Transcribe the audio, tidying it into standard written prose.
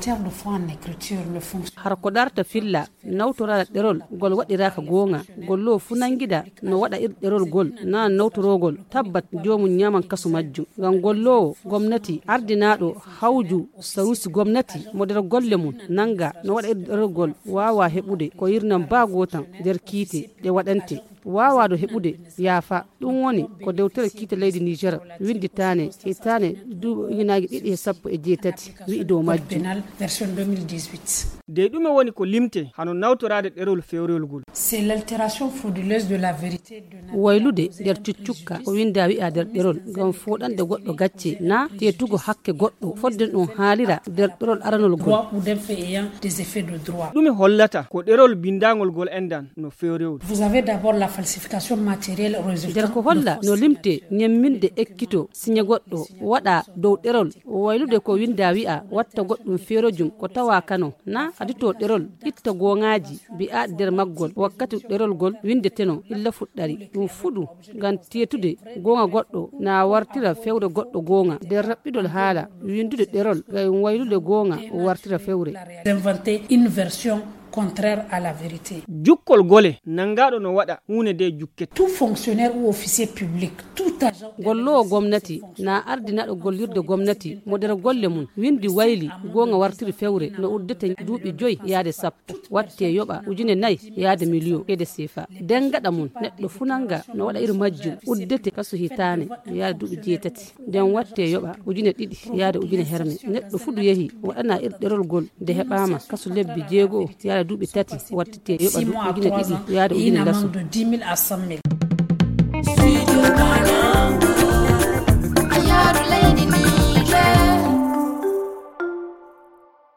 commentaire de foi en écriture ne fonctionne har ko darta filla nawtora derol gol wadira ka gonga gollo funangida no wada derol gol na nawtorogol tabbat jomu nyaman kasu majju gan gollo gomnati ardinado hawju sarusi gomnati modere golle mun nanga no wada derol gol wawa hebude ko yirnan bagotan der kite de wadante wawado hebude yafa dum woni ko dewtere kite leydi Niger winditane hitane du yinaagi didi sappo e jeetati wi do majju version 2018 de dume woni ko limte hano nawtorade derol fewrol gol. C'est l'altération frauduleuse de la vérité de waylude der cuccukka ko winda wi a der derol gam fodande goddo gacce na tetugo hakke goddo fodden on haalira der derol aranol gol ou d'un fait ayant des effets de droit. Dume hollata ko derol bindangol gol endan no fewrol. Vous avez d'abord la falsification matérielle résultant der ko holla no limte nyemminde ekkito signa goddo wada dow derol waylude ko winda wi a watta goddum ferojum ko tawa kano na adito derol itta gongaji bi a der maggol wakkati derol gol windeteno illa fuddari dum fudu gan tietude gonga goddo na wartira fewre goddo gonga der rabbidol haala windude derol gay waylude gonga wartira fewre inventer une version contraire à la vérité. Jukkol gole nangado no wada hune de jukke. Tout fonctionnaire ou officier public, tout agent gollo gomnati na ardinado gollirde gomnati modere golle mun windi wayli gonga wartiri fewre no uddete duubi joy yaade sappo watte yoba ujune nay yaade million ede sefa dengada mun neddo funanga no wada ir majju uddete kasu hitane yaade duubi jeetati den watte yoba ujune didi yaade ujune herme neddo fudu yehi wadana ir derol gol de hebama kasu lebbi jeego yaade duubi tati wattete yoba ujune didi yaade ujune laso de 10 000 à 100 000.